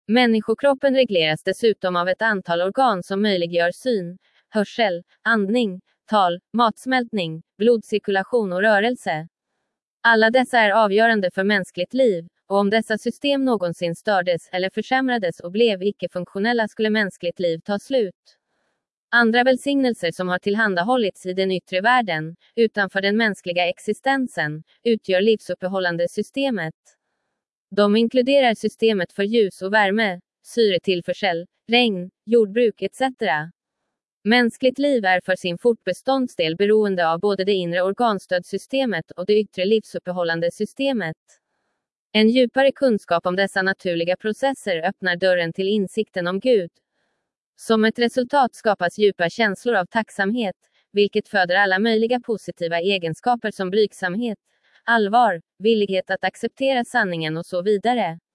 Människokroppen regleras dessutom av ett antal organ som möjliggör syn, hörsel, andning, tal, matsmältning, blodcirkulation och rörelse. Alla dessa är avgörande för mänskligt liv, och om dessa system någonsin stördes eller försämrades och blev icke-funktionella skulle mänskligt liv ta slut. Andra välsignelser som har tillhandahållits i den yttre världen, utanför den mänskliga existensen, utgör livsuppehållande systemet. De inkluderar systemet för ljus och värme, syretillförsel, regn, jordbruk etc. Mänskligt liv är för sin fortbeståndsdel beroende av både det inre organstödsystemet och det yttre livsuppehållande systemet. En djupare kunskap om dessa naturliga processer öppnar dörren till insikten om Gud. Som ett resultat skapas djupa känslor av tacksamhet, vilket föder alla möjliga positiva egenskaper som blygsamhet, allvar, villighet att acceptera sanningen och så vidare.